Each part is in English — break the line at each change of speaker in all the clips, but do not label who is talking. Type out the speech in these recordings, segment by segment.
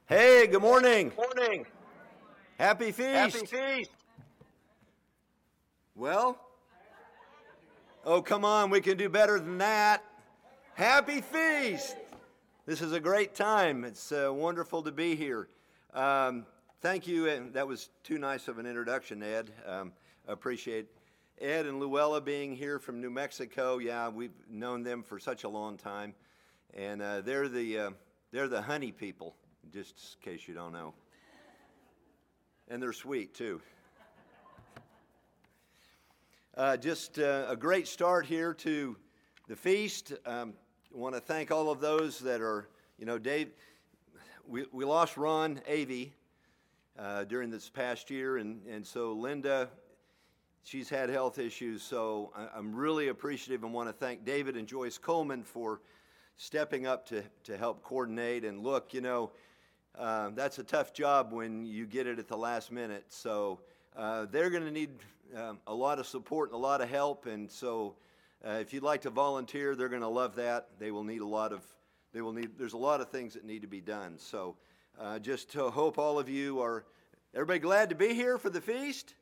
Hey, good morning.
Morning.
Happy feast.
Happy feast.
Well, oh, come on, we can do better than that. Happy feast. This is a great time. It's wonderful to be here. Thank you, and that was too nice of an introduction, Ed. Appreciate Ed and Luella being here from New Mexico. Yeah, we've known them for such a long time, and they're the honey people, just in case you don't know. And they're sweet too. Just a great start here to the feast. I want to thank all of those that are, Dave, we lost Ron Avey during this past year, and so Linda, she's had health issues, so I'm really appreciative and want to thank David and Joyce Coleman for stepping up to help coordinate. And look, that's a tough job when you get it at the last minute, so they're going to need a lot of support and a lot of help, and so if you'd like to volunteer, they're going to love that. There's a lot of things that need to be done. So just to hope all of you are, everybody glad to be here for the feast?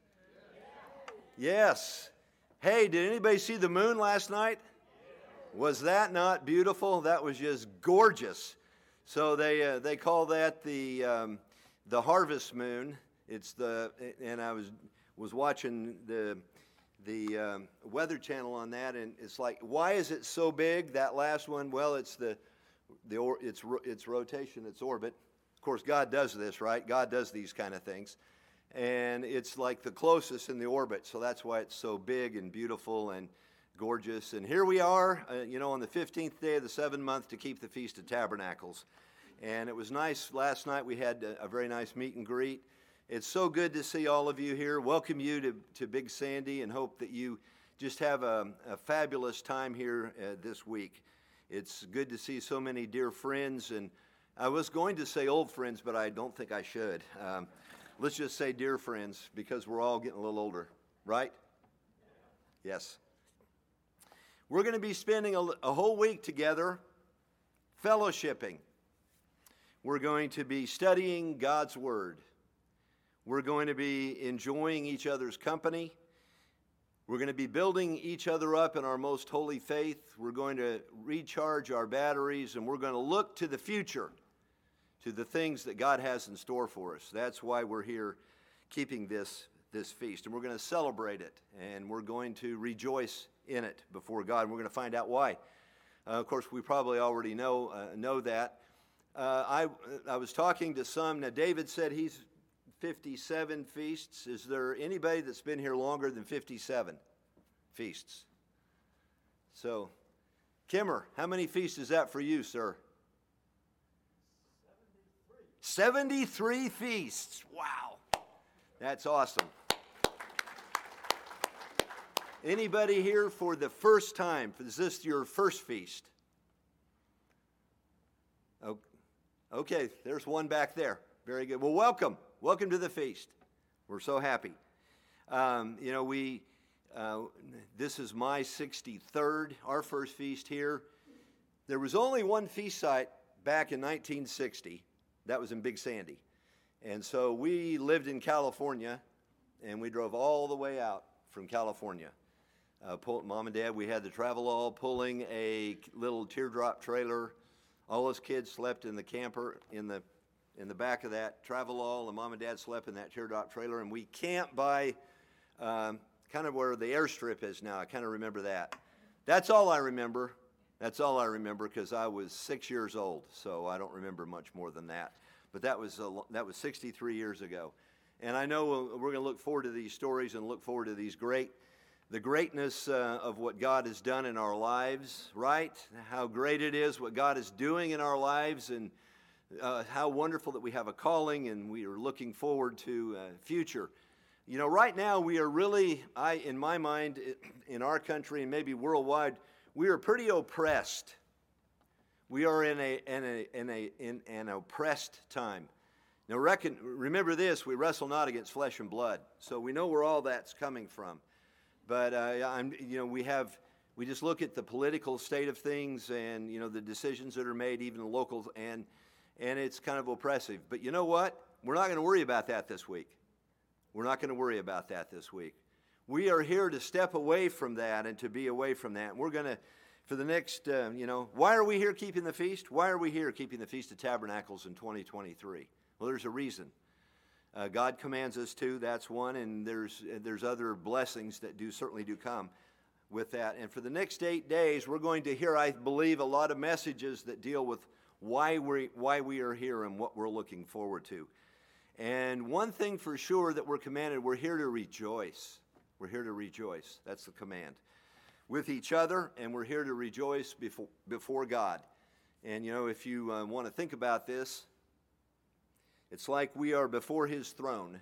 Yes. Hey, did anybody see the moon last night? Was that not beautiful? That was just gorgeous. So they call that the harvest moon. And I was watching the Weather Channel on that, and it's like, why is it so big? That last one, well, it's its rotation, its orbit. Of course, God does this, right? God does these kind of things, and it's like the closest in the orbit, so that's why it's so big and beautiful and gorgeous. And here we are, on the 15th day of the 7th month to keep the Feast of Tabernacles, and it was nice. Last night we had a very nice meet and greet. It's so good to see all of you here. Welcome you to Big Sandy, and hope that you just have a fabulous time here this week. It's good to see so many dear friends, and I was going to say old friends, but I don't think I should. Let's just say dear friends, because we're all getting a little older, right? Yes. We're going to be spending a whole week together fellowshipping. We're going to be studying God's Word. We're going to be enjoying each other's company. We're going to be building each other up in our most holy faith. We're going to recharge our batteries, and we're going to look to the future, to the things that God has in store for us. That's why we're here keeping this feast, and we're going to celebrate it, and we're going to rejoice in it before God, and we're going to find out why. Of course, we probably already know that. I was talking to some. Now, David said he's 57 feasts. Is there anybody that's been here longer than 57 feasts? So, Kimmer, how many feasts is that for you, sir? 73 feasts. Wow. That's awesome. Anybody here for the first time? Is this your first feast? Okay, there's one back there. Very good. Well, welcome. Welcome to the feast. We're so happy. This is my 63rd, our first feast here. There was only one feast site back in 1960. That was in Big Sandy. And so we lived in California, and we drove all the way out from California. Mom and Dad, we had the travel pulling a little teardrop trailer. All us kids slept in the camper in the back of that travel and Mom and Dad slept in that teardrop trailer, and we camped by kind of where the airstrip is now. I kind of remember that. That's all I remember. That's all I remember, because I was 6 years old, so I don't remember much more than that. But that was 63 years ago. And I know we're going to look forward to these stories and look forward to the greatness of what God has done in our lives, right? How great it is what God is doing in our lives, and how wonderful that we have a calling, and we are looking forward to future. Right now we are really, in my mind, in our country and maybe worldwide, we are pretty oppressed. We are in an oppressed time. Now remember this: we wrestle not against flesh and blood, so we know where all that's coming from. But we just look at the political state of things, and the decisions that are made, even local, and it's kind of oppressive. But you know what? We're not going to worry about that this week. We're not going to worry about that this week. We are here to step away from that and to be away from that. And we're going to, for the next, why are we here keeping the feast? Why are we here keeping the Feast of Tabernacles in 2023? Well, there's a reason. God commands us to, that's one, and there's other blessings that certainly do come with that. And for the next 8 days, we're going to hear, I believe, a lot of messages that deal with why we are here and what we're looking forward to. And one thing for sure that we're commanded, we're here to rejoice. We're here to rejoice. That's the command. With each other, and we're here to rejoice before God. And, if you want to think about this, it's like we are before His throne,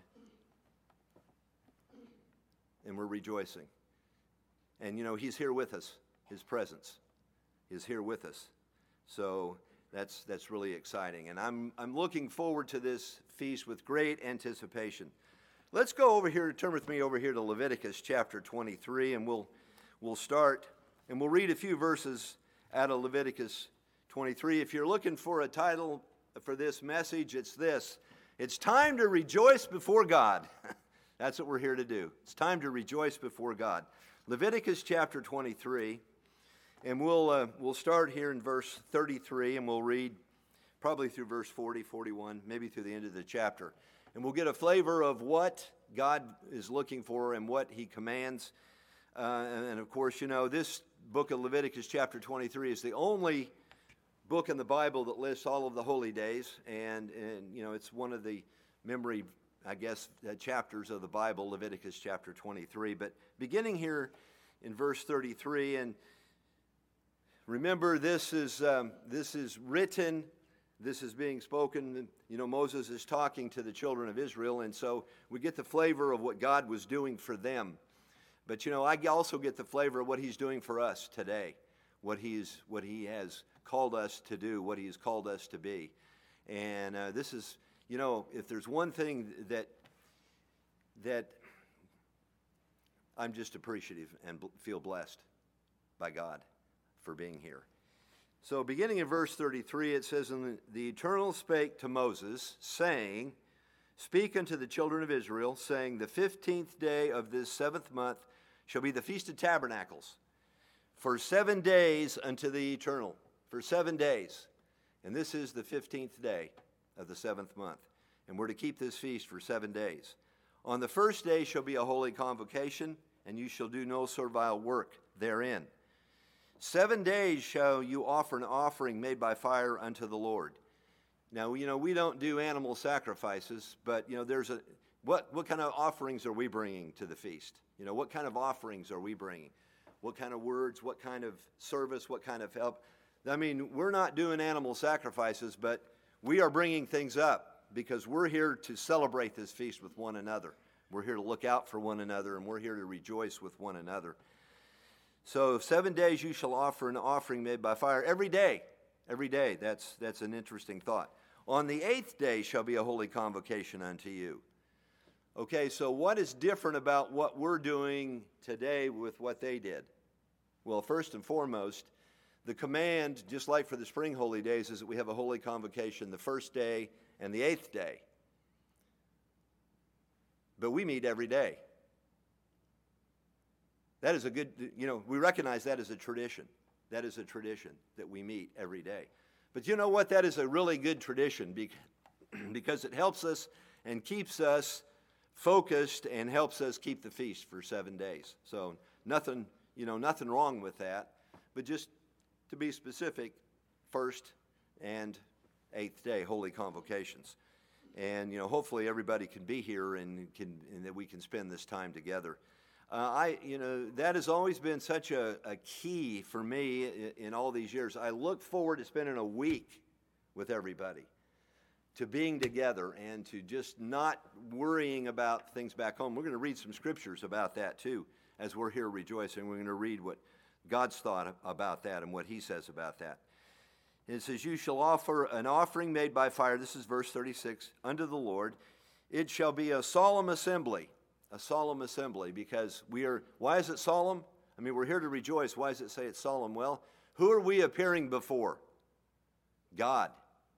and we're rejoicing. And, He's here with us. His presence is here with us. So that's really exciting. And I'm looking forward to this feast with great anticipation. Let's go over here, turn with me over here to Leviticus chapter 23, and we'll start, and we'll read a few verses out of Leviticus 23. If you're looking for a title for this message, it's this. It's time to rejoice before God. That's what we're here to do. It's time to rejoice before God. Leviticus chapter 23, and we'll start here in verse 33, and we'll read probably through verse 40, 41, maybe through the end of the chapter. And we'll get a flavor of what God is looking for and what He commands. And of course, this book of Leviticus chapter 23 is the only book in the Bible that lists all of the holy days. And it's one of the memory, chapters of the Bible, Leviticus chapter 23. But beginning here in verse 33, and remember, this is written. This is being spoken, Moses is talking to the children of Israel, and so we get the flavor of what God was doing for them. But, I also get the flavor of what He's doing for us today, what He has called us to do, what He has called us to be. And this is, if there's one thing that I'm just appreciative and feel blessed by God for being here. So beginning in verse 33, it says, "And the Eternal spake to Moses, saying, Speak unto the children of Israel, saying, The 15th day of this 7th month shall be the Feast of Tabernacles, for 7 days unto the Eternal." For 7 days. And this is the 15th day of the 7th month. And we're to keep this feast for 7 days. "On the first day shall be a holy convocation, and you shall do no servile work therein. 7 days shall you offer an offering made by fire unto the Lord." Now, we don't do animal sacrifices, but, there's what kind of offerings are we bringing to the feast? What kind of offerings are we bringing? What kind of words, what kind of service, what kind of help? We're not doing animal sacrifices, but we are bringing things up because we're here to celebrate this feast with one another. We're here to look out for one another, and we're here to rejoice with one another. So 7 days you shall offer an offering made by fire every day. Every day. That's an interesting thought. "On the 8th day shall be a holy convocation unto you." Okay, so what is different about what we're doing today with what they did? Well, first and foremost, the command, just like for the spring holy days, is that we have a holy convocation the 1st day and the 8th day. But we meet every day. That is a good, we recognize that as a tradition. That is a tradition that we meet every day. But you know what? That is a really good tradition because it helps us and keeps us focused and helps us keep the feast for 7 days. So nothing wrong with that. But just to be specific, 1st and 8th day, holy convocations. And, hopefully everybody can be here and that we can spend this time together. That has always been such a key for me in all these years. I look forward to spending a week with everybody, to being together and to just not worrying about things back home. We're going to read some scriptures about that too as we're here rejoicing. We're going to read what God's thought about that and what He says about that. It says, "You shall offer an offering made by fire," this is verse 36, "unto the Lord. It shall be a solemn assembly." A solemn assembly, because why is it solemn? We're here to rejoice. Why does it say it's solemn? Well, who are we appearing before? God.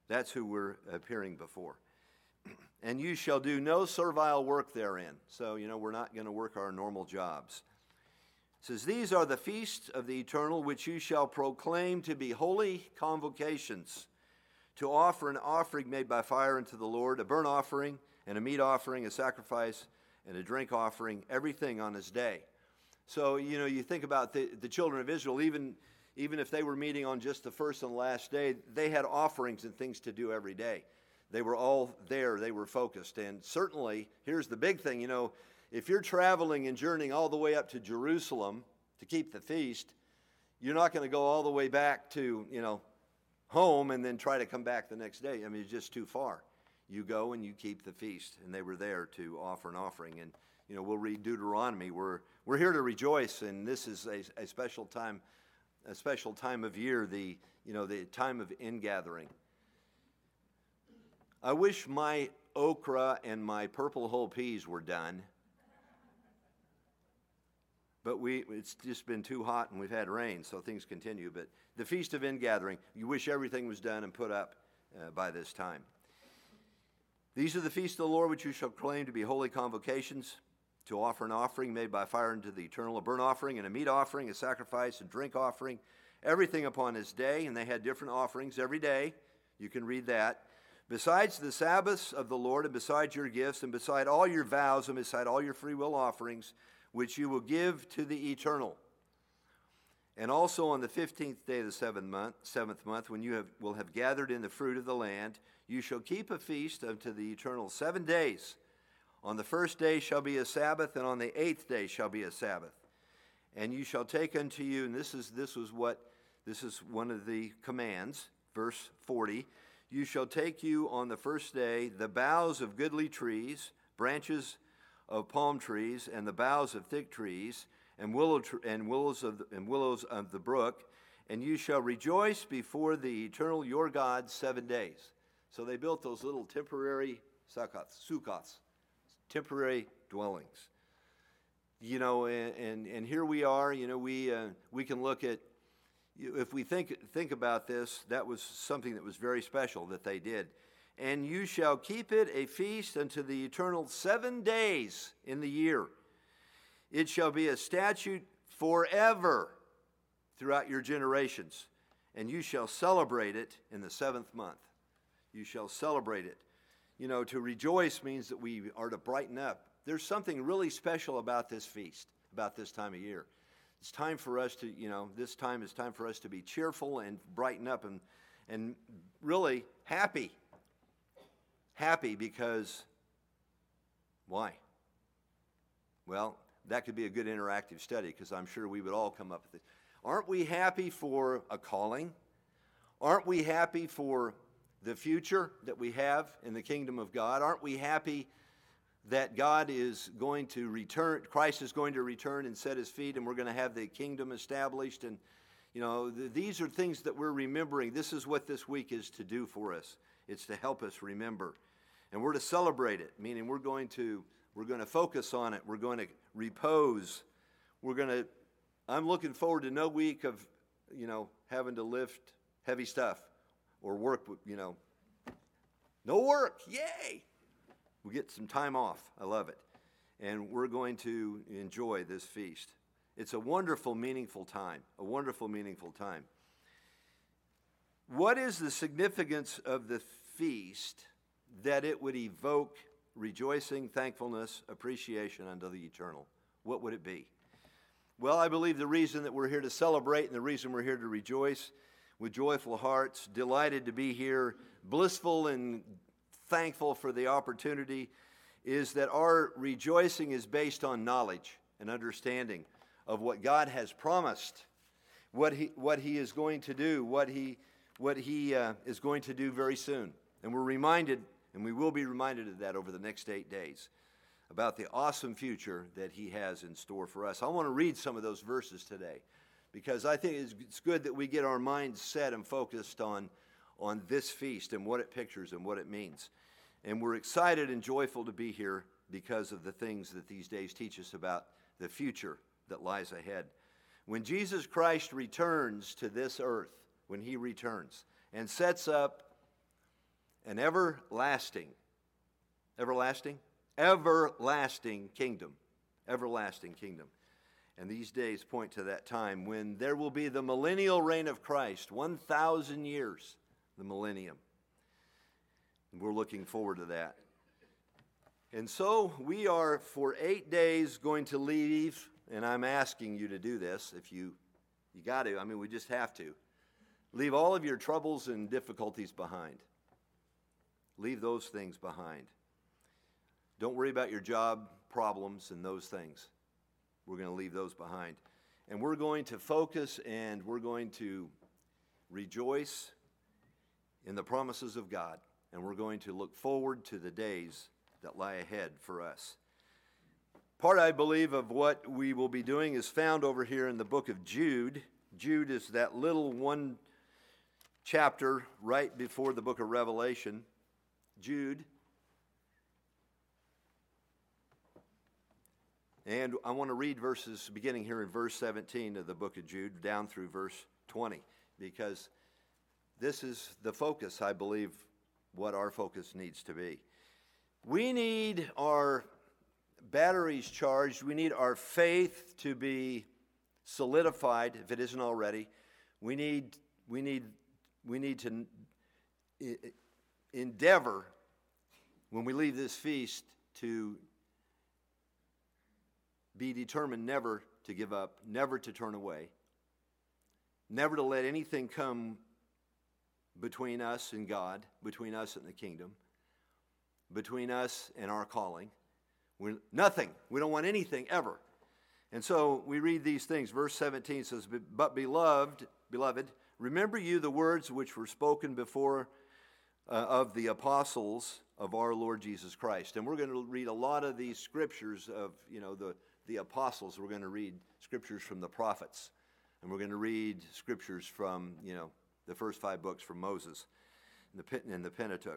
That's who we're appearing before. And you shall do no servile work therein. So, we're not going to work our normal jobs. It says, these are the feasts of the eternal, which you shall proclaim to be holy convocations, to offer an offering made by fire unto the Lord, a burnt offering and a meat offering, a sacrifice and a drink offering, everything on his day. So, you think about the children of Israel, even if they were meeting on just the first and last day, they had offerings and things to do every day. They were all there. They were focused. And certainly, here's the big thing, if you're traveling and journeying all the way up to Jerusalem to keep the feast, you're not going to go all the way back to, home and then try to come back the next day. I mean, it's just too far. You go and you keep the feast. And they were there to offer an offering. And, we'll read Deuteronomy. We're here to rejoice, and this is a special time of year, the time of ingathering. I wish my okra and my purple whole peas were done. But it's just been too hot and we've had rain, so things continue. But the Feast of Ingathering, you wish everything was done and put up by this time. These are the feasts of the Lord which you shall claim to be holy convocations, to offer an offering made by fire unto the eternal, a burnt offering and a meat offering, a sacrifice and drink offering, everything upon his day. And they had different offerings every day. You can read that. Besides the Sabbaths of the Lord, and besides your gifts, and beside all your vows, and beside all your free will offerings, which you will give to the eternal. And also on the 15th day of the seventh month, when you will have gathered in the fruit of the land, you shall keep a feast unto the eternal 7 days. On the first day shall be a Sabbath, and on the 8th day shall be a Sabbath. And you shall take unto you, and this is one of the commands, verse 40. You shall take you on the first day the boughs of goodly trees, branches of palm trees, and the boughs of thick trees, and willows of the brook, and you shall rejoice before the eternal your God 7 days. So they built those little temporary sukkahs, temporary dwellings. And here we are. We can look at. If we think about this, that was something that was very special that they did. And you shall keep it a feast unto the eternal 7 days in the year. It shall be a statute forever throughout your generations. And you shall celebrate it in the 7th month. You shall celebrate it. To rejoice means that we are to brighten up. There's something really special about this feast, about this time of year. It's time for us to, this time is time for us to be cheerful and brighten up and really happy. Happy because, why? Well, that could be a good interactive study because I'm sure we would all come up with it. Aren't we happy for a calling? Aren't we happy for the future that we have in the kingdom of God? Aren't we happy that God is going to return, Christ is going to return and set his feet, and we're going to have the kingdom established? And, these are things that we're remembering. This is what this week is to do for us. It's to help us remember. And we're to celebrate it, meaning we're going to focus on it. We're going to repose. I'm looking forward to no week of, having to lift heavy stuff or work, no work. Yay! We get some time off. I love it. And we're going to enjoy this feast. It's a wonderful, meaningful time. A wonderful, meaningful time. What is the significance of the feast that it would evoke rejoicing, thankfulness, appreciation unto the eternal? What would it be? Well, I believe the reason that we're here to celebrate and the reason we're here to rejoice with joyful hearts, delighted to be here, blissful and thankful for the opportunity, is that our rejoicing is based on knowledge and understanding of what God has promised, what he is going to do, what he is going to do very soon. And we're reminded, and we will be reminded of that over the next 8 days, about the awesome future that he has in store for us. I want to read some of those verses today because I think it's good that we get our minds set and focused on this feast and what it pictures and what it means. And we're excited and joyful to be here because of the things that these days teach us about the future that lies ahead. When Jesus Christ returns to this earth, when he returns and sets up an everlasting kingdom. Everlasting kingdom. And these days point to that time when there will be the millennial reign of Christ, 1,000 years, the millennium. And we're looking forward to that. And so we are for 8 days going to leave, and I'm asking you to do this if you got to. I mean, we just have to. Leave all of your troubles and difficulties behind. Leave those things behind. Don't worry about your job problems and those things. We're going to leave those behind. And we're going to focus and we're going to rejoice in the promises of God. And we're going to look forward to the days that lie ahead for us. Part, I believe, of what we will be doing is found over here in the book of Jude. Jude is that little one chapter right before the book of Revelation. Jude. And I want to read verses beginning here in verse 17 of the book of Jude down through verse 20, because this is the focus, I believe, what our focus needs to be. We need our batteries charged. We need our faith to be solidified, if it isn't already. We need to endeavor, when we leave this feast, to be determined never to give up, never to turn away, never to let anything come between us and God, between us and the kingdom, between us and our calling. Nothing. We don't want anything ever. And so we read these things. Verse 17 says, "But beloved, remember you the words which were spoken before of the apostles of our Lord Jesus Christ." And we're going to read a lot of these scriptures of, the apostles. We're going to read scriptures from the prophets. And we're going to read scriptures from, the first 5 books from Moses and the Pentateuch.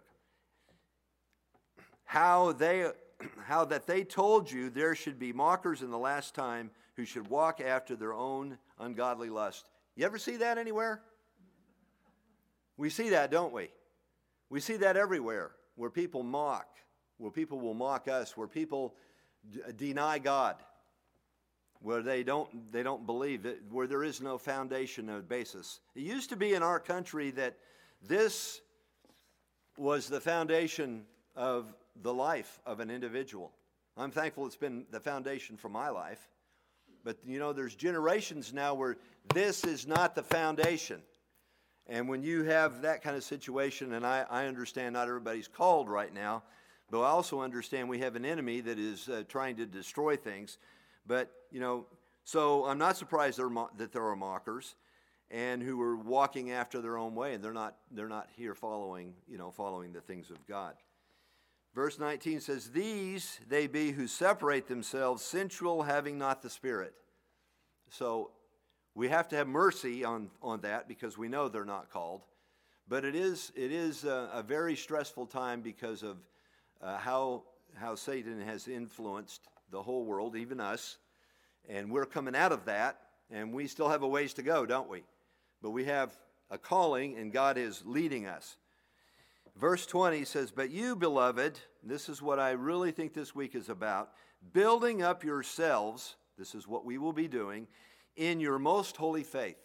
How that they told you there should be mockers in the last time who should walk after their own ungodly lust. You ever see that anywhere? We see that, don't we? We see that everywhere, where people mock, where people will mock us, where people deny God, where they don't believe it, where there is no foundation, no basis. It used to be in our country that this was the foundation of the life of an individual. I'm thankful it's been the foundation for my life. But, there's generations now where this is not the foundation. And when you have that kind of situation, and I understand not everybody's called right now, but I also understand we have an enemy that is trying to destroy things. But, so I'm not surprised that there are mockers and who are walking after their own way, and they're not here following the things of God. Verse 19 says, "These they be who separate themselves, sensual, having not the Spirit." So we have to have mercy on that, because we know they're not called. But it is a very stressful time because of how Satan has influenced the whole world, even us. And we're coming out of that, and we still have a ways to go, don't we? But we have a calling, and God is leading us. Verse 20 says, "But you, beloved," this is what I really think this week is about, "building up yourselves," this is what we will be doing, "in your most holy faith,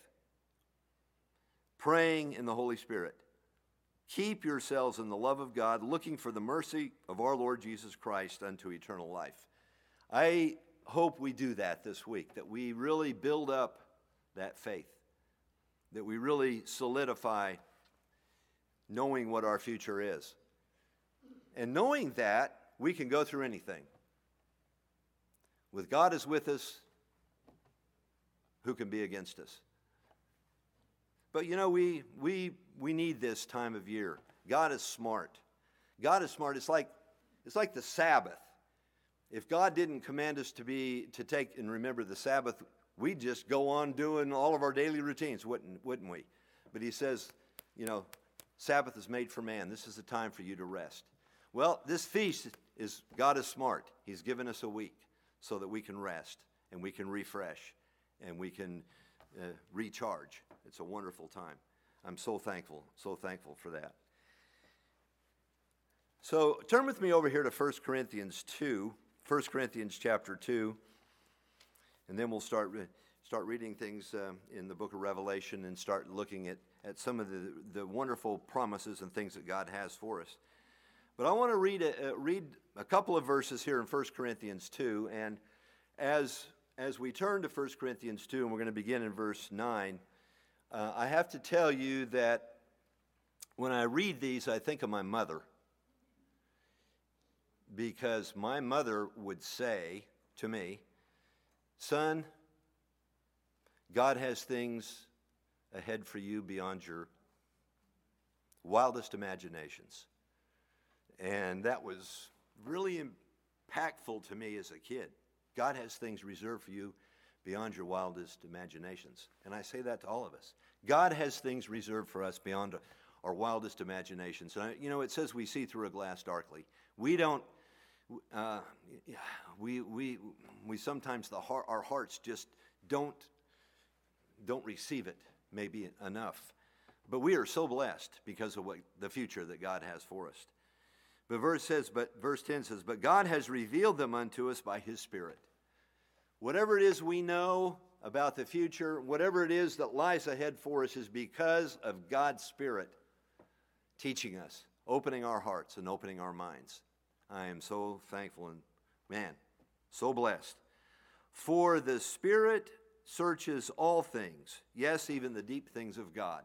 praying in the Holy Spirit. Keep yourselves in the love of God, looking for the mercy of our Lord Jesus Christ unto eternal life." I hope we do that this week, that we really build up that faith, that we really solidify knowing what our future is. And knowing that, we can go through anything. With God is with us, who can be against us? But we need this time of year. God is smart. God is smart. It's like the Sabbath. If God didn't command us to take and remember the Sabbath, we'd just go on doing all of our daily routines, wouldn't we? But he says, Sabbath is made for man. This is the time for you to rest. Well, this feast God is smart. He's given us a week so that we can rest and we can refresh and we can recharge. It's a wonderful time. I'm so thankful for that. So turn with me over here to 1 Corinthians 2, 1 Corinthians chapter 2, and then we'll start reading things in the book of Revelation and start looking at some of the wonderful promises and things that God has for us. But I want to read a couple of verses here in 1 Corinthians 2, and as we turn to 1 Corinthians 2, and we're going to begin in verse 9, I have to tell you that when I read these, I think of my mother. Because my mother would say to me, son, God has things ahead for you beyond your wildest imaginations. And that was really impactful to me as a kid. God has things reserved for you beyond your wildest imaginations. And I say that to all of us. God has things reserved for us beyond our wildest imaginations. And it says we see through a glass darkly. We don't. We sometimes our hearts just don't receive it maybe enough, but we are so blessed because of the future that God has for us. But verse 10 says, but God has revealed them unto us by His Spirit. Whatever it is we know about the future, whatever it is that lies ahead for us, is because of God's Spirit teaching us, opening our hearts and opening our minds. I am so thankful and, so blessed. For the Spirit searches all things, yes, even the deep things of God.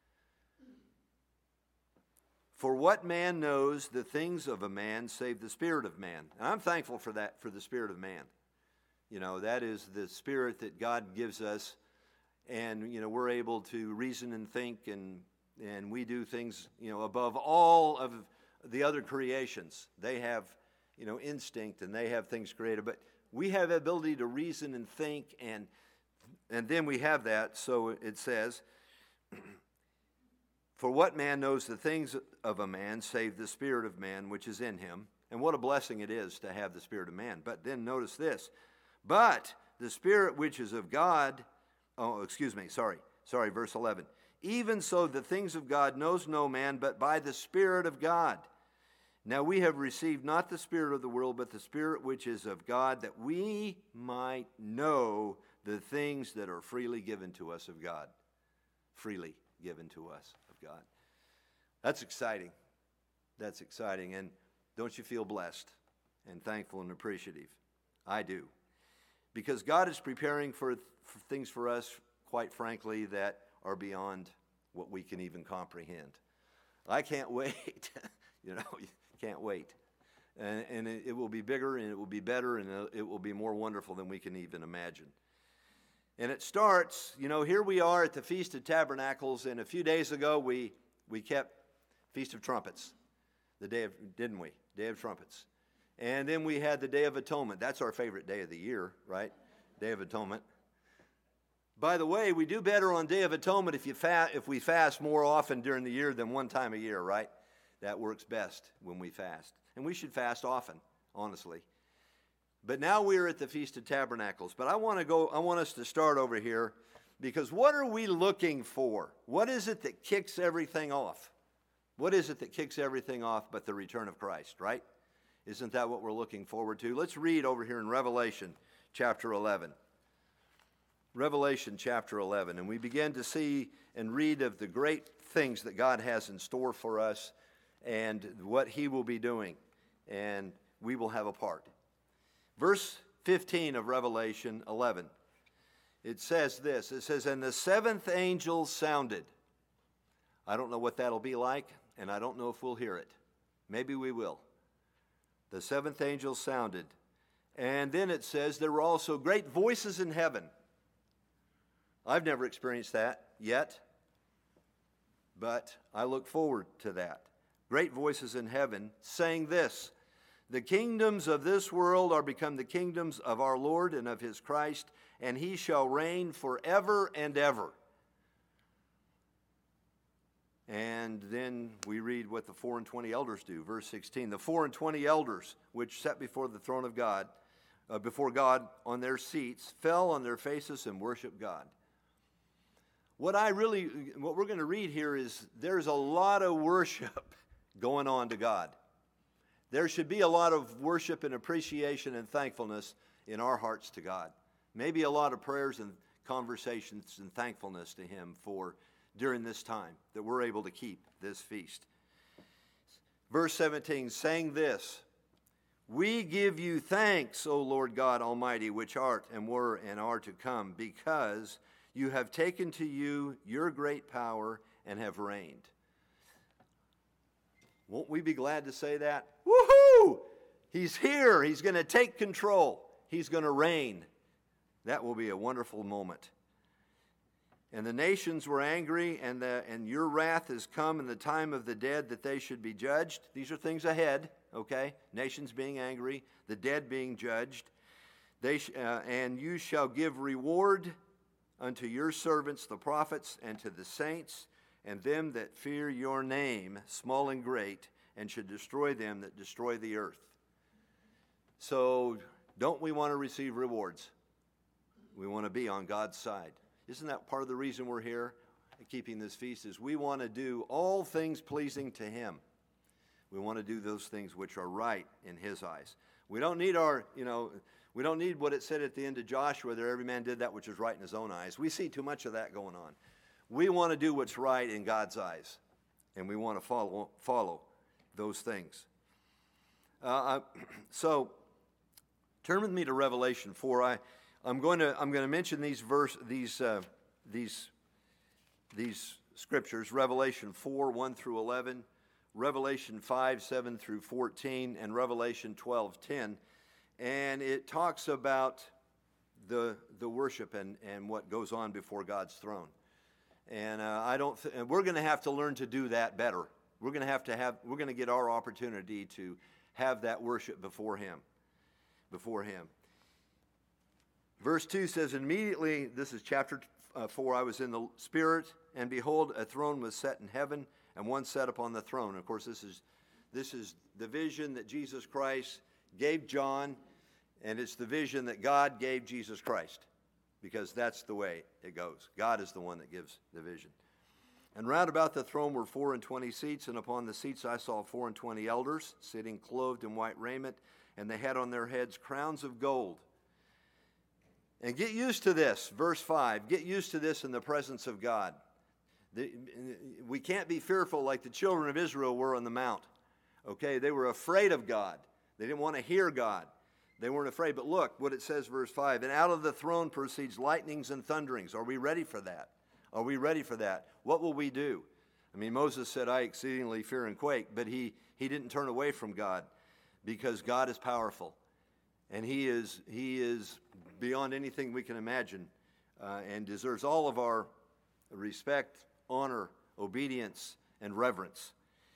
For what man knows the things of a man save the spirit of man? And I'm thankful for that, for the spirit of man. That is the spirit that God gives us, and, we're able to reason and think, and we do things, above all of the other creations. They have, instinct, and they have things created, but we have the ability to reason and think, and then we have that. So it says, for what man knows the things of a man save the spirit of man which is in him? And what a blessing it is to have the spirit of man. But then notice this, but the Spirit which is of God, verse 11, even so the things of God knows no man but by the Spirit of God. Now we have received not the spirit of the world, but the Spirit which is of God, that we might know the things that are freely given to us of God. Freely given to us of God. That's exciting. That's exciting. And don't you feel blessed and thankful and appreciative? I do. Because God is preparing for things for us, quite frankly, that are beyond what we can even comprehend. I can't wait. Can't wait. And it will be bigger, and it will be better, and it will be more wonderful than we can even imagine. And it starts, here we are at the Feast of Tabernacles, and a few days ago we kept Feast of Trumpets, didn't we? Day of Trumpets. And then we had the Day of Atonement. That's our favorite day of the year, right? Day of Atonement. By the way, we do better on Day of Atonement if we fast more often during the year than one time a year, right? That works best when we fast. And we should fast often, honestly. But now we're at the Feast of Tabernacles. But I want us to start over here, because what are we looking for? What is it that kicks everything off? What is it that kicks everything off but the return of Christ, right? Isn't that what we're looking forward to? Let's read over here in Revelation chapter 11. Revelation chapter 11. And we begin to see and read of the great things that God has in store for us and what He will be doing. And we will have a part. Verse 15 of Revelation 11. It says this. It says, and the seventh angel sounded. I don't know what that'll be like, and I don't know if we'll hear it. Maybe we will. The seventh angel sounded. And then it says there were also great voices in heaven. I've never experienced that yet, but I look forward to that. Great voices in heaven saying this, the kingdoms of this world are become the kingdoms of our Lord and of His Christ, and He shall reign forever and ever. And then we read what the 24 elders do. Verse 16, the 24 elders which sat before the throne of God, before God on their seats, fell on their faces and worshiped God. What we're going to read here is there's a lot of worship going on to God. There should be a lot of worship and appreciation and thankfulness in our hearts to God. Maybe a lot of prayers and conversations and thankfulness to Him for during this time that we're able to keep this feast. Verse 17, saying this, we give you thanks, O Lord God Almighty, which art and were and are to come, because you have taken to you your great power and have reigned. Won't we be glad to say that? Woohoo! He's here. He's going to take control. He's going to reign. That will be a wonderful moment. And the nations were angry, and your wrath is come in the time of the dead that they should be judged. These are things ahead, okay? Nations being angry, the dead being judged. And you shall give reward unto your servants, the prophets, and to the saints, and them that fear your name, small and great, and should destroy them that destroy the earth. So, don't we want to receive rewards? We want to be on God's side. Isn't that part of the reason we're here, keeping this feast, is we want to do all things pleasing to Him. We want to do those things which are right in His eyes. We don't need we don't need what it said at the end of Joshua, that every man did that which is right in his own eyes. We see too much of that going on. We want to do what's right in God's eyes, and we want to follow those things. So, turn with me to Revelation 4. I'm going to mention these scriptures: Revelation 4, 1 through 11, Revelation 5, 7 through 14, and Revelation 12, 10. And it talks about the worship and what goes on before God's throne. And we're going to have to learn to do that better. We're going to get our opportunity to have that worship before Him. Verse 2 says, immediately, this is chapter 4, I was in the Spirit, and behold, a throne was set in heaven, and one sat upon the throne. And of course, this is the vision that Jesus Christ gave John, and it's the vision that God gave Jesus Christ, because that's the way it goes. God is the one that gives the vision. And round about the throne were 24 seats, and upon the seats I saw 24 elders, sitting clothed in white raiment, and they had on their heads crowns of gold. And get used to this, verse 5, get used to this in the presence of God. We can't be fearful like the children of Israel were on the mount. Okay, they were afraid of God. They didn't want to hear God. They weren't afraid. But look what it says, verse 5. And out of the throne proceeds lightnings and thunderings. Are we ready for that? Are we ready for that? What will we do? I mean, Moses said, I exceedingly fear and quake. But he didn't turn away from God, because God is powerful. And He is beyond anything we can imagine, and deserves all of our respect, honor, obedience, and reverence.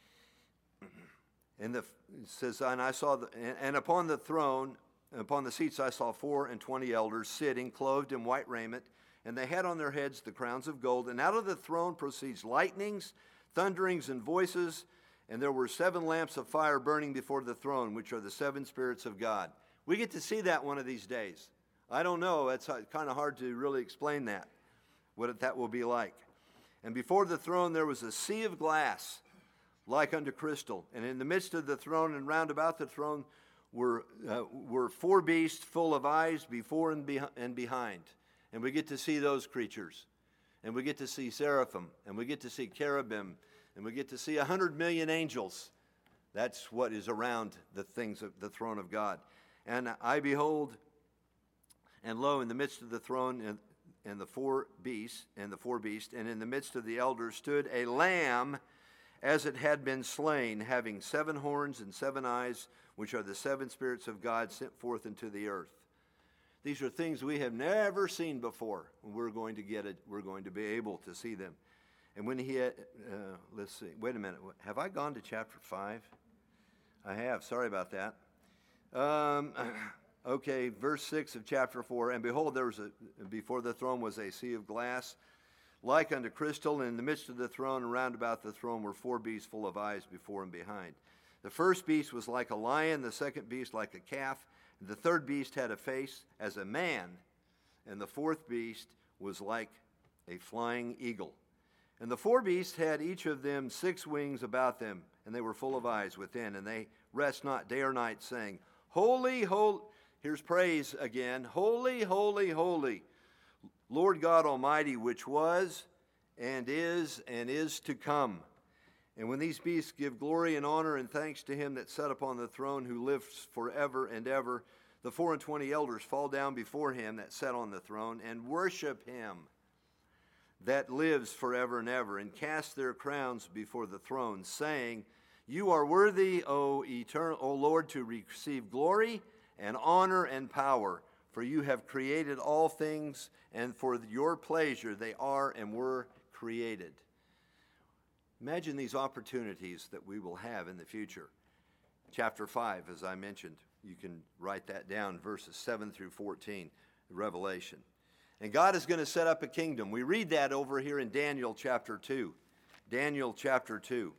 And it says, and I saw, and upon the throne, upon the seats I saw 24 elders sitting, clothed in white raiment, and they had on their heads the crowns of gold. And out of the throne proceeds lightnings, thunderings, and voices. And there were 7 lamps of fire burning before the throne, which are the 7 spirits of God. We get to see that one of these days. I don't know. It's kind of hard to really explain that, what that will be like. And before the throne there was a sea of glass, like unto crystal. And in the midst of the throne and round about the throne were 4 beasts full of eyes before and behind. And we get to see those creatures. And we get to see seraphim. And we get to see cherubim. And we get to see 100 million angels. That's what is around the things of the throne of God. And I behold, and lo, in the midst of the throne and the 4 beasts, and in the midst of the elders stood a lamb, as it had been slain, having 7 horns and 7 eyes, which are the 7 spirits of God sent forth into the earth. These are things we have never seen before. We're going to be able to see them. And when he had, let's see, wait a minute. Have I gone to chapter 5? I have. Sorry about that. Okay, verse 6 of chapter 4. And behold, before the throne was a sea of glass, like unto crystal, and in the midst of the throne and round about the throne were 4 beasts full of eyes before and behind. The first beast was like a lion, the second beast like a calf, the third beast had a face as a man, and the 4th beast was like a flying eagle. And the 4 beasts had each of them 6 wings about them, and they were full of eyes within, and they rest not day or night, saying, Holy, holy, here's praise again, Holy, holy, holy, Lord God Almighty, which was and is to come. And when these beasts give glory and honor and thanks to him that sat upon the throne, who lives forever and ever, the 24 elders fall down before him that sat on the throne and worship him that lives forever and ever, and cast their crowns before the throne, saying, You are worthy, O Lord, to receive glory and honor and power, for you have created all things, and for your pleasure they are and were created. Imagine these opportunities that we will have in the future. Chapter 5, as I mentioned, you can write that down, verses 7 through 14, Revelation. And God is going to set up a kingdom. We read that over here in Daniel chapter 2. Daniel chapter 2.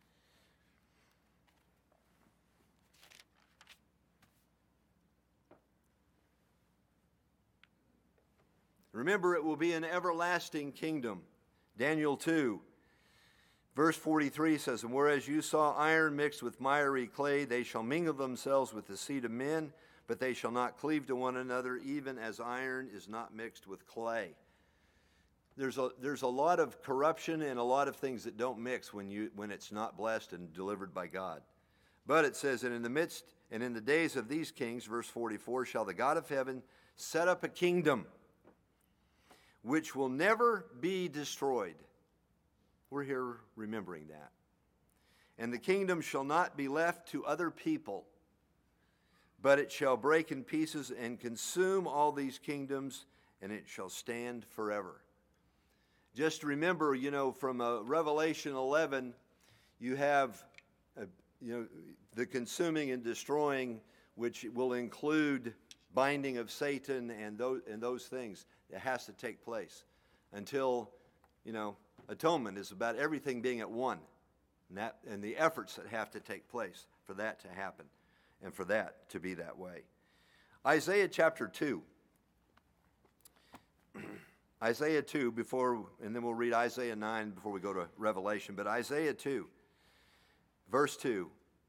Remember, it will be an everlasting kingdom. Daniel 2, verse 43 says, And whereas you saw iron mixed with miry clay, they shall mingle themselves with the seed of men, but they shall not cleave to one another, even as iron is not mixed with clay. There's a lot of corruption and a lot of things that don't mix when it's not blessed and delivered by God. But it says, And in the midst and in the days of these kings, verse 44, shall the God of heaven set up a kingdom which will never be destroyed. We're here remembering that. And the kingdom shall not be left to other people, but it shall break in pieces and consume all these kingdoms, and it shall stand forever. Just remember, from Revelation 11, you have, the consuming and destroying, which will include binding of Satan and those things. It has to take place until, atonement is about everything being at one, and the efforts that have to take place for that to happen and for that to be that way. Isaiah chapter 2. Isaiah 2 and then we'll read Isaiah 9 before we go to Revelation. But Isaiah 2, verse 2,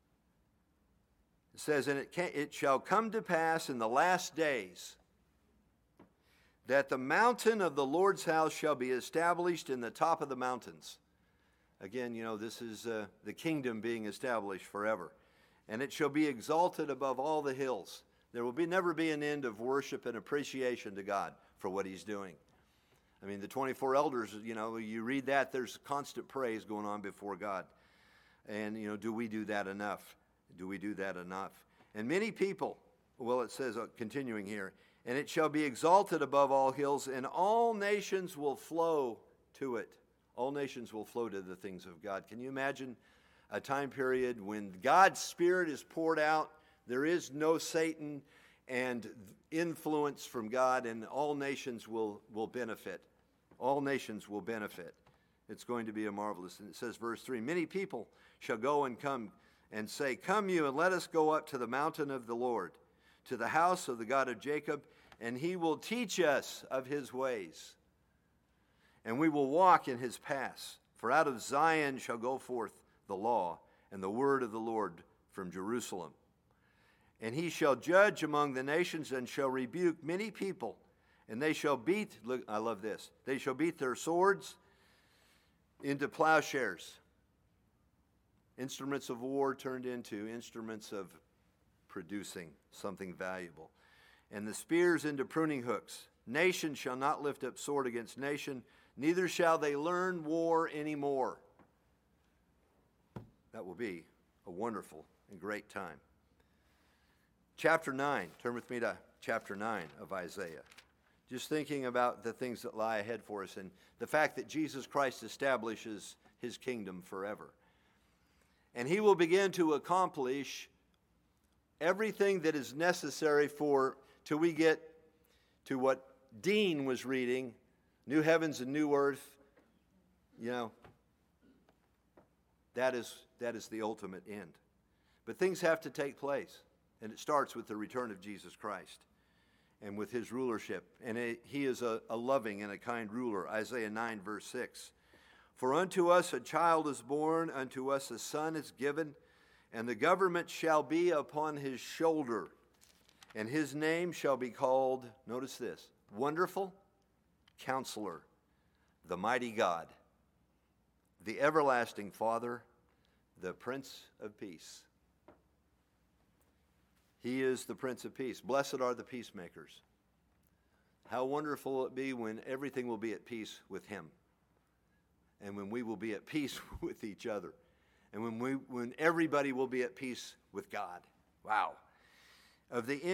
it says, And it shall come to pass in the last days that the mountain of the Lord's house shall be established in the top of the mountains. Again, this is the kingdom being established forever. And it shall be exalted above all the hills. There will never be an end of worship and appreciation to God for what he's doing. I mean, the 24 elders, you read that, there's constant praise going on before God. And, do we do that enough? Do we do that enough? And many people, well, it says, continuing here, And it shall be exalted above all hills, and all nations will flow to it. All nations will flow to the things of God. Can you imagine a time period when God's Spirit is poured out, there is no Satan and influence from God, and all nations will benefit. All nations will benefit. It's going to be a marvelous. And it says, verse 3, Many people shall go and come and say, Come you, and let us go up to the mountain of the Lord, to the house of the God of Jacob, and he will teach us of his ways, and we will walk in his paths. For out of Zion shall go forth the law and the word of the Lord from Jerusalem. And he shall judge among the nations and shall rebuke many people, and they shall beat, look, I love this, they shall beat their swords into plowshares. Instruments of war turned into instruments of producing something valuable. And the spears into pruning hooks. Nation shall not lift up sword against nation, neither shall they learn war anymore. That will be a wonderful and great time. Chapter 9. Turn with me to chapter 9 of Isaiah. Just thinking about the things that lie ahead for us and the fact that Jesus Christ establishes his kingdom forever. And he will begin to accomplish everything that is necessary till we get to what Dean was reading, new heavens and new earth. That is the ultimate end. But things have to take place, and it starts with the return of Jesus Christ and with his rulership. And he is a loving and a kind ruler. Isaiah 9, verse 6. For unto us a child is born, unto us a son is given, and the government shall be upon his shoulder, and his name shall be called, notice this, Wonderful Counselor, the Mighty God, the Everlasting Father, the Prince of Peace. He is the Prince of Peace. Blessed are the peacemakers. How wonderful will it be when everything will be at peace with him, and when we will be at peace with each other, and when everybody will be at peace with God. Wow. Of the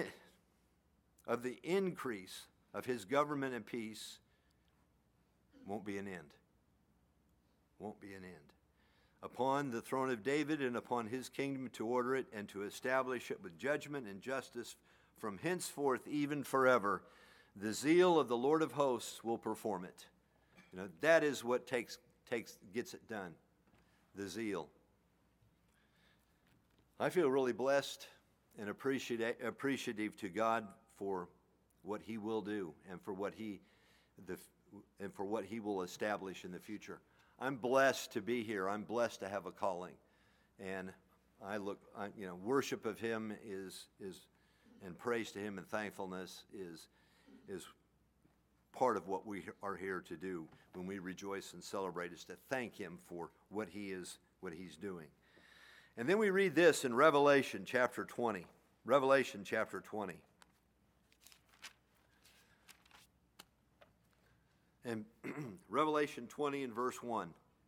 increase of his government and peace won't be an end. Won't be an end. Upon the throne of David and upon his kingdom, to order it and to establish it with judgment and justice from henceforth even forever. The zeal of the Lord of hosts will perform it. That is what gets it done. The zeal. I feel really blessed and appreciative to God for what he will do and for what he will establish in the future. I'm blessed to be here. I'm blessed to have a calling, and worship of him is and praise to him and thankfulness is part of what we are here to do when we rejoice and celebrate, is to thank him for what he's doing. And then we read this in Revelation chapter 20. Revelation chapter 20. And Revelation 20 and verse 1.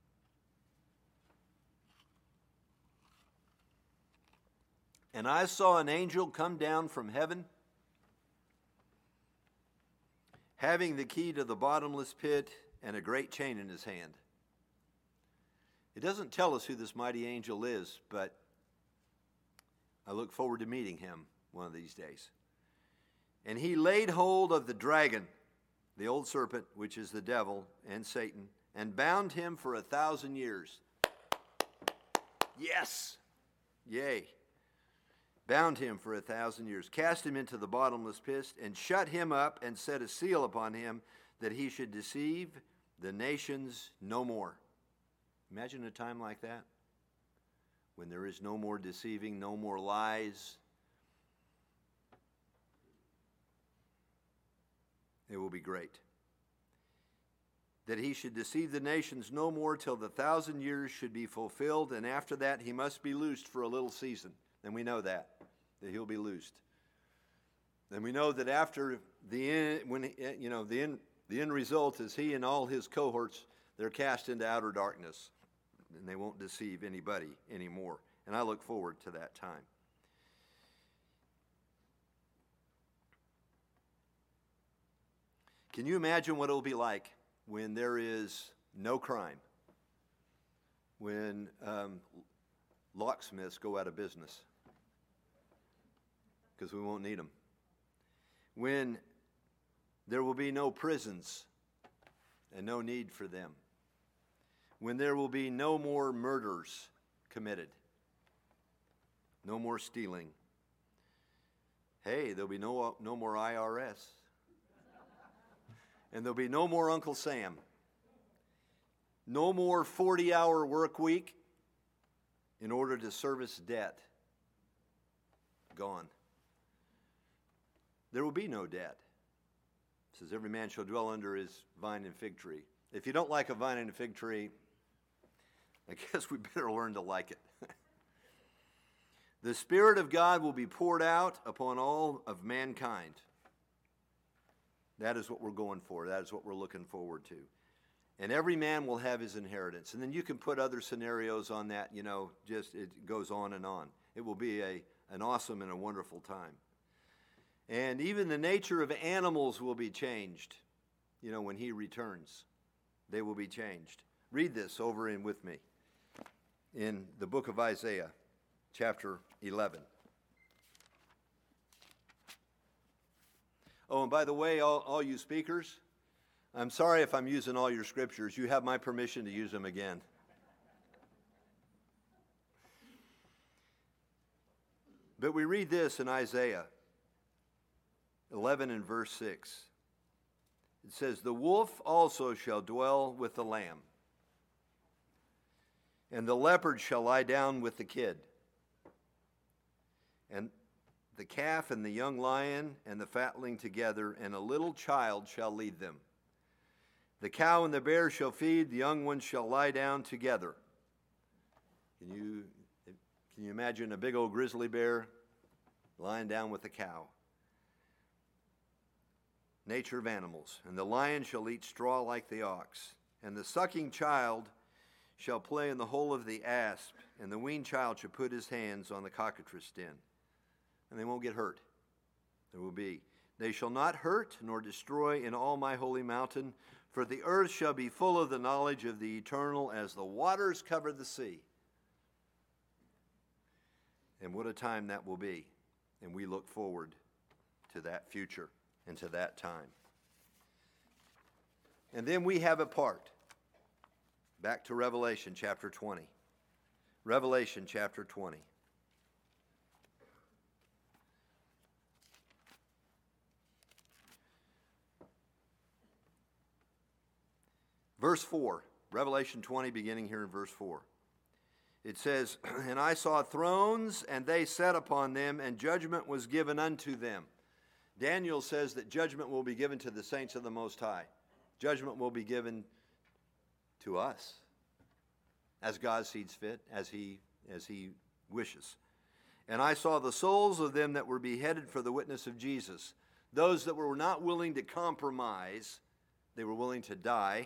And I saw an angel come down from heaven, having the key to the bottomless pit and a great chain in his hand. It doesn't tell us who this mighty angel is, but I look forward to meeting him one of these days. And he laid hold of the dragon, the old serpent, which is the devil and Satan, and bound him for 1,000 years. Yes! Yay! Bound him for 1,000 years, cast him into the bottomless pit, and shut him up, and set a seal upon him, that he should deceive the nations no more. Imagine a time like that, when there is no more deceiving, no more lies. It will be great. That he should deceive the nations no more till the 1,000 years should be fulfilled, and after that he must be loosed for a little season. And we know that he'll be loosed. And we know that after the end, the end result is he and all his cohorts, they're cast into outer darkness, and they won't deceive anybody anymore. And I look forward to that time. Can you imagine what it will be like when there is no crime? When locksmiths go out of business because we won't need them. When there will be no prisons and no need for them. When there will be no more murders committed. No more stealing. Hey, there'll be no more IRS. And there'll be no more Uncle Sam. No more 40-hour work week in order to service debt. Gone. There will be no debt. It says every man shall dwell under his vine and fig tree. If you don't like a vine and a fig tree, I guess we better learn to like it. The Spirit of God will be poured out upon all of mankind. That is what we're going for. That is what we're looking forward to. And every man will have his inheritance. And then you can put other scenarios on that, just it goes on and on. It will be an awesome and a wonderful time. And even the nature of animals will be changed, when he returns. They will be changed. Read this over in with me in the book of Isaiah, chapter 11. Oh, and by the way, all you speakers, I'm sorry if I'm using all your scriptures. You have my permission to use them again. But we read this in Isaiah 11 and verse 6. It says, "The wolf also shall dwell with the lamb, and the leopard shall lie down with the kid, and the calf and the young lion and the fatling together, and a little child shall lead them. The cow and the bear shall feed, the young ones shall lie down together. Can you imagine a big old grizzly bear lying down with a cow? Nature of animals. And the lion shall eat straw like the ox, and the sucking child shall play in the hole of the asp, and the weaned child shall put his hands on the cockatrice den. And they won't get hurt. They shall not hurt nor destroy in all my holy mountain, for the earth shall be full of the knowledge of the eternal as the waters cover the sea. And what a time that will be. And we look forward to that future and to that time. And then we have a part. Back to Revelation chapter 20. Revelation chapter 20. Verse 4, Revelation 20, beginning here in verse 4. It says, "And I saw thrones, and they sat upon them, and judgment was given unto them." Daniel says that judgment will be given to the saints of the Most High. Judgment will be given to us as God sees fit, as he wishes. "And I saw the souls of them that were beheaded for the witness of Jesus." Those that were not willing to compromise, they were willing to die.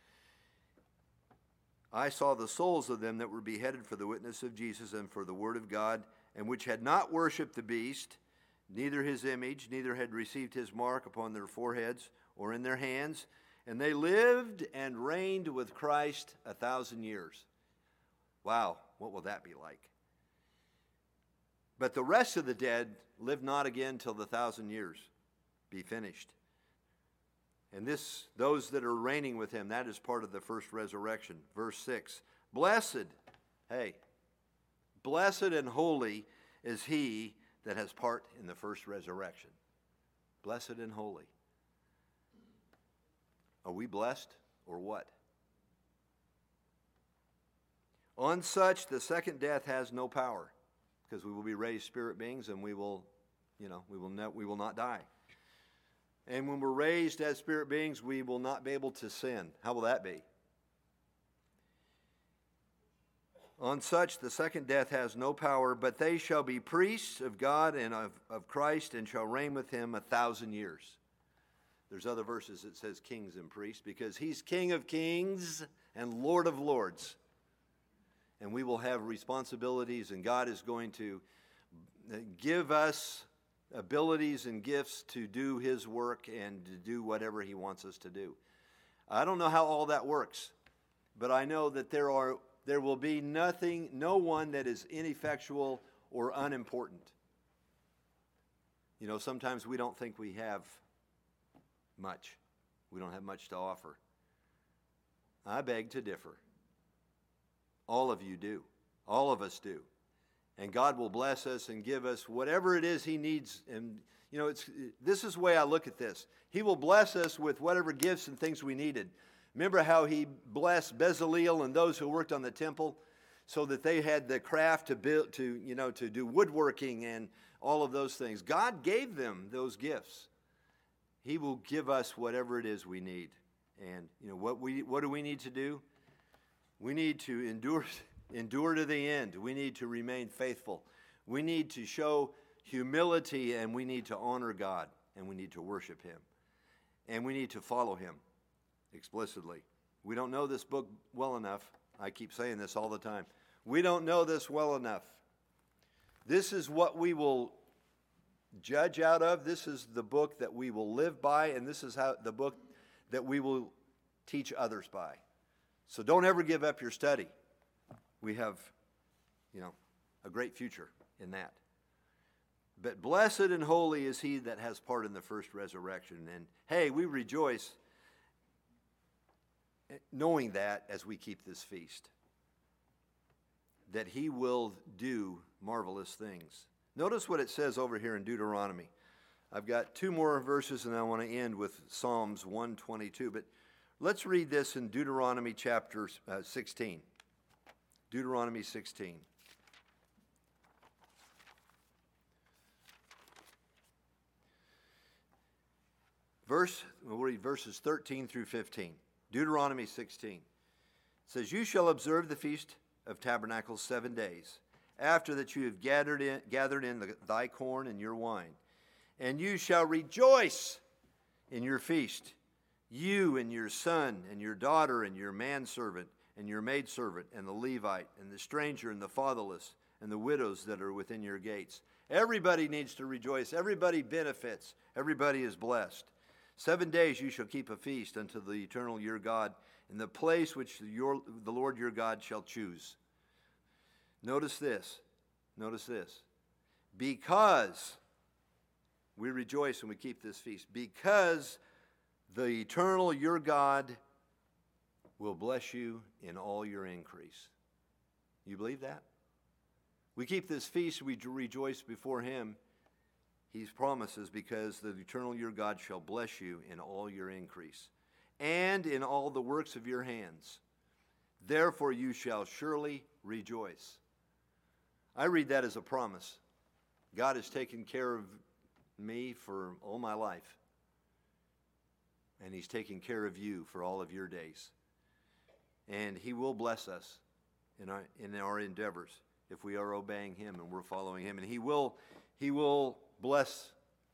"I saw the souls of them that were beheaded for the witness of Jesus and for the word of God, and which had not worshipped the beast, neither his image, neither had received his mark upon their foreheads or in their hands. And they lived and reigned with Christ 1,000 years. Wow, what will that be like? "But the rest of the dead live not again till the 1,000 years be finished." And those that are reigning with him, that is part of the first resurrection. Verse 6, blessed and holy is he that has part in the first resurrection. Blessed and holy. Are we blessed or what? "On such the second death has no power," because we will be raised spirit beings, and we will not die. And when we're raised as spirit beings, we will not be able to sin. How will that be? "On such the second death has no power, but they shall be priests of God and of Christ, and shall reign with him 1,000 years. There's other verses that says kings and priests, because he's King of kings and Lord of lords. And we will have responsibilities, and God is going to give us abilities and gifts to do his work and to do whatever he wants us to do. I don't know how all that works, but I know that there will be no one that is ineffectual or unimportant. You know, sometimes we don't think we have much. We don't have much to offer. I beg to differ. All of you do. All of us do. And God will bless us and give us whatever it is he needs. And, you know, this is the way I look at this. He will bless us with whatever gifts and things we needed. Remember how he blessed Bezalel and those who worked on the temple so that they had the craft to build, to do woodworking and all of those things. God gave them those gifts. He will give us whatever it is we need. And, you know, what do we need to do? We need to endure to the end. We need to remain faithful. We need to show humility, and we need to honor God, and we need to worship him. And we need to follow him explicitly. We don't know this book well enough. I keep saying this all the time. We don't know this well enough. This is what we will judge out of. This is the book that we will live by, and this is the book that we will teach others by. So don't ever give up your study. We have, a great future in that. But blessed and holy is he that has part in the first resurrection. And hey, we rejoice knowing that as we keep this feast, that he will do marvelous things. Notice what it says over here in Deuteronomy. I've got two more verses, and I want to end with Psalms 122. But let's read this in Deuteronomy chapter 16. Deuteronomy 16. We'll read verses 13 through 15. Deuteronomy 16. It says, "You shall observe the Feast of Tabernacles 7 days. After that you have gathered in thy corn and your wine. And you shall rejoice in your feast, you and your son and your daughter and your manservant and your maidservant and the Levite and the stranger and the fatherless and the widows that are within your gates." Everybody needs to rejoice. Everybody benefits. Everybody is blessed. 7 days you shall keep a feast unto the eternal your God in the place which the Lord your God shall choose. Notice this. Because we rejoice and we keep this feast. Because the eternal your God will bless you in all your increase. You believe that? We keep this feast, we rejoice before him. He promises, because the eternal your God shall bless you in all your increase and in all the works of your hands. Therefore you shall surely rejoice. I read that as a promise. God has taken care of me for all my life. And he's taking care of you for all of your days. And he will bless us in our endeavors if we are obeying him and we're following him. And he will bless,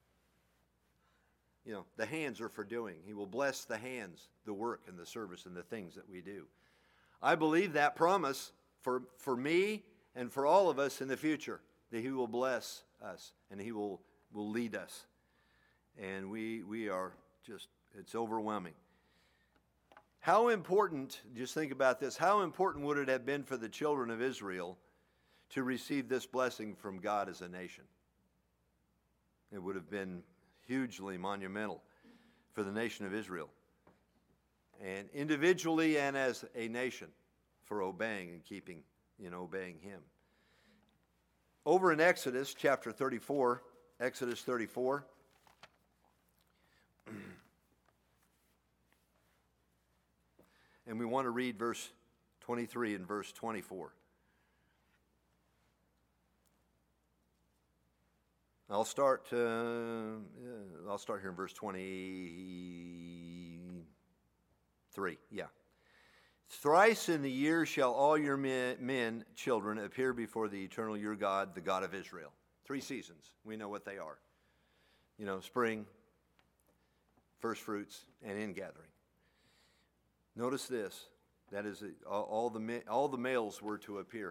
the hands are for doing. He will bless the hands, the work and the service and the things that we do. I believe that promise for me and for all of us in the future, that he will bless us and he will lead us. And we are just, it's overwhelming. How important, just think about this, how important would it have been for the children of Israel to receive this blessing from God as a nation? It would have been hugely monumental for the nation of Israel, and individually and as a nation, for obeying and keeping, obeying him. Over in Exodus chapter 34, Exodus 34, and we want to read verse 23 and verse 24. I'll start here in verse 23. Yeah. "Thrice in the year shall all your men, children, appear before the eternal your God, the God of Israel." 3 seasons. We know what they are. Spring, first fruits, and ingathering. Notice this. That is, all the males were to appear.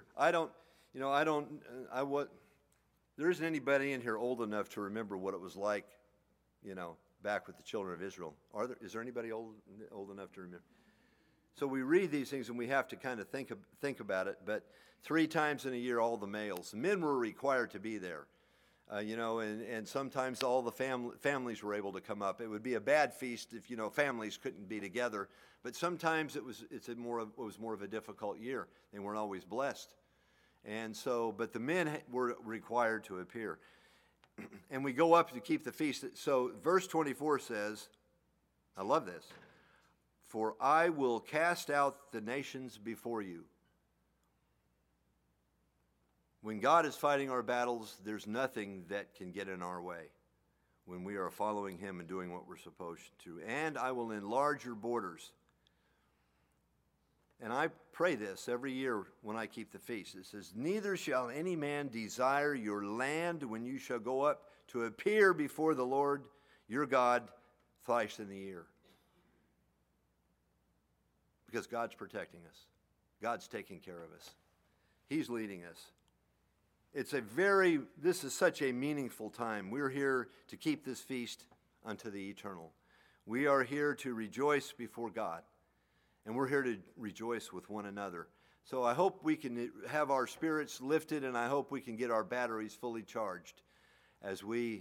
There isn't anybody in here old enough to remember what it was like, back with the children of Israel. Is there anybody old enough to remember? So we read these things and we have to kind of think about it. But 3 times in a year, all the males. Men were required to be there, and sometimes all the families were able to come up. It would be a bad feast if families couldn't be together. But sometimes it was more of a difficult year. They weren't always blessed. And so, but the men were required to appear. And we go up to keep the feast. So verse 24 says, I love this, "For I will cast out the nations before you." When God is fighting our battles, there's nothing that can get in our way when we are following him and doing what we're supposed to. "And I will enlarge your borders." And I pray this every year when I keep the feast. It says, "Neither shall any man desire your land when you shall go up to appear before the Lord your God thrice in the year." Because God's protecting us. God's taking care of us. He's leading us. This is such a meaningful time. We're here to keep this feast unto the eternal. We are here to rejoice before God. And we're here to rejoice with one another. So I hope we can have our spirits lifted, and I hope we can get our batteries fully charged as we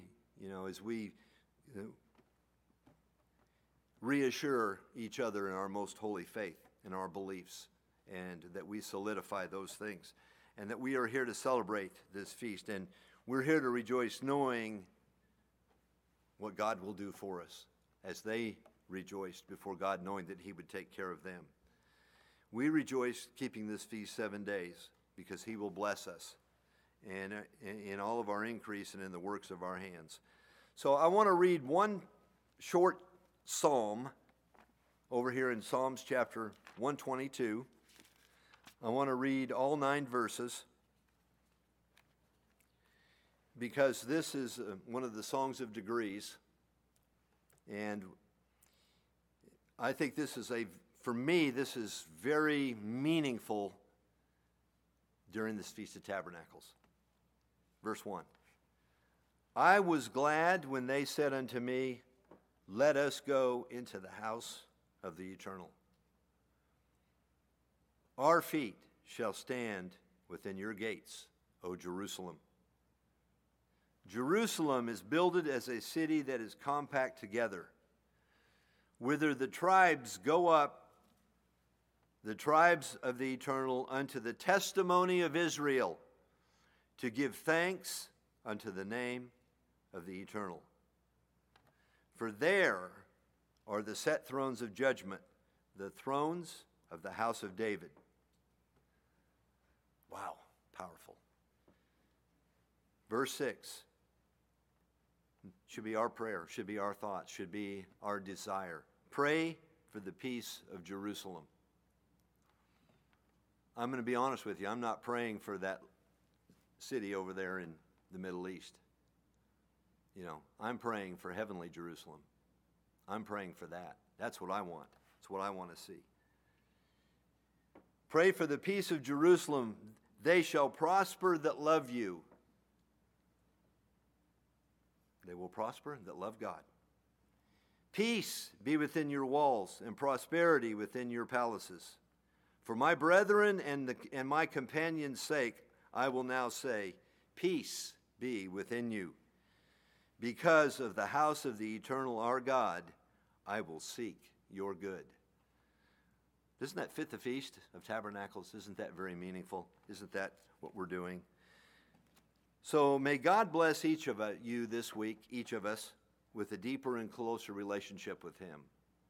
reassure each other in our most holy faith and our beliefs, and that we solidify those things, and that we are here to celebrate this feast, and we're here to rejoice knowing what God will do for us as they rejoiced before God, knowing that he would take care of them. We rejoice keeping this feast 7 days because he will bless us and in all of our increase and in the works of our hands. So I want to read one short psalm over here in Psalms chapter 122. I want to read all 9 verses because this is one of the songs of degrees. And I think this is for me, this is very meaningful during this Feast of Tabernacles. Verse 1. I was glad when they said unto me, let us go into the house of the Eternal. Our feet shall stand within your gates, O Jerusalem. Jerusalem is builded as a city that is compact together, whither the tribes go up, the tribes of the Eternal, unto the testimony of Israel, to give thanks unto the name of the Eternal. For there are the set thrones of judgment, the thrones of the house of David. Wow, powerful. Verse 6 should be our prayer, should be our thoughts, should be our desire. Pray for the peace of Jerusalem. I'm going to be honest with you, I'm not praying for that city over there in the Middle East. You know, I'm praying for heavenly Jerusalem. I'm praying for that. That's what I want. That's what I want to see. Pray for the peace of Jerusalem. They shall prosper that love you. They will prosper that love God. Peace be within your walls and prosperity within your palaces. For my brethren and my companions' sake, I will now say, peace be within you. Because of the house of the Eternal our God, I will seek your good. Doesn't that fit the Feast of Tabernacles? Isn't that very meaningful? Isn't that what we're doing? So may God bless each of you this week, each of us, with a deeper and closer relationship with Him.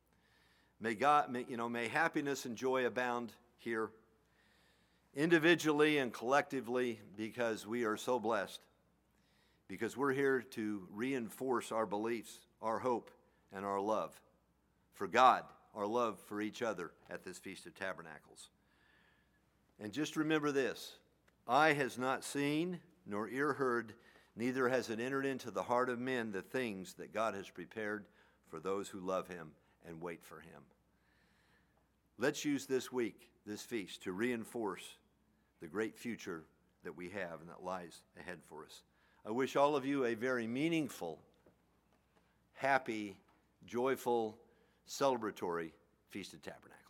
May happiness and joy abound here, individually and collectively, because we are so blessed. Because we're here to reinforce our beliefs, our hope, and our love for God, our love for each other at this Feast of Tabernacles. And just remember this, eye has not seen, nor ear heard, neither has it entered into the heart of men the things that God has prepared for those who love Him and wait for Him. Let's use this week, this feast, to reinforce the great future that we have and that lies ahead for us. I wish all of you a very meaningful, happy, joyful, celebratory Feast of Tabernacles.